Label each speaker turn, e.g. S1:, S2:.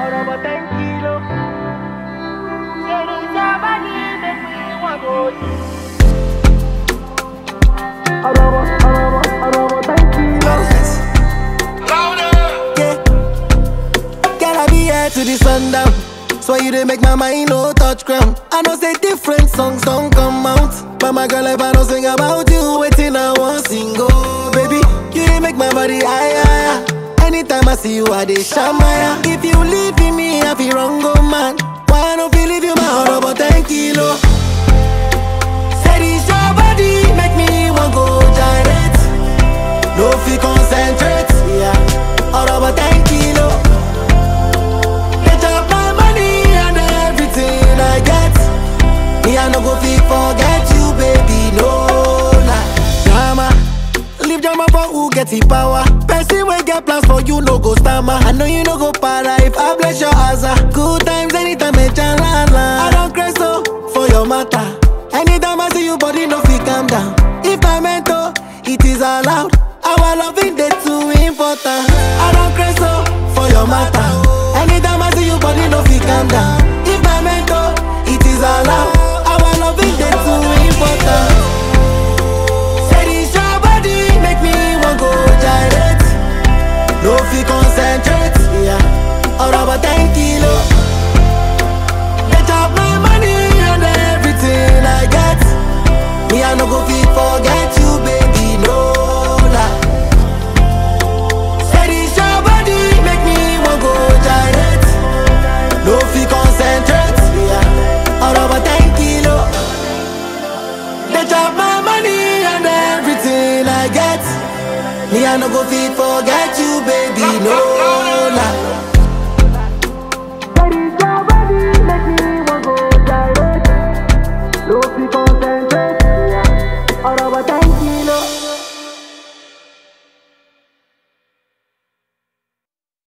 S1: All over 10 kilo. Say this your body, make me want go all over 10 kilos.
S2: Yeah. Can I be here to the sundown? So you dey make my mind no touch ground. I know say different songs don't come out, but my girl, if I don't sing about you, waiting I won't sing. Oh baby, you dey make my body higher. Anytime I see you, I dey shamaya. If you leave me, I feel wrong, oh man. Why I don't feel leave you my heart about 10 kilo? Say this your body, make me want go gyrate. No feel concentrate, yeah. All about 10 kilo. Get up my money and everything I get. Me I no go feel forget you, baby, no lie. Drama, leave drama for who get the power. Person wey get plans for you no go stammer. I know you no go para if I bless your asa. Good times anytime me chalala. I don't crazy so for your matter. Anytime I see you, body no fit calm down. If I meant to, it is allowed. Our loving day too important. I don't crazy so for your matter. Anytime I see you, body no fit calm down. If I meant to, it is allowed. Our loving day too important. Say this your body, make me want go gyrate. No fit concentrate, yeah. All about 10 kilo. Let up my money and everything I get. Me I no go fit forget you, baby, no lie. Say this your body, make me want go gyrate. No fit concentrate, yeah. All over 10 kilo. They chop my money and everything I get. Me I no go fit forget you, baby, no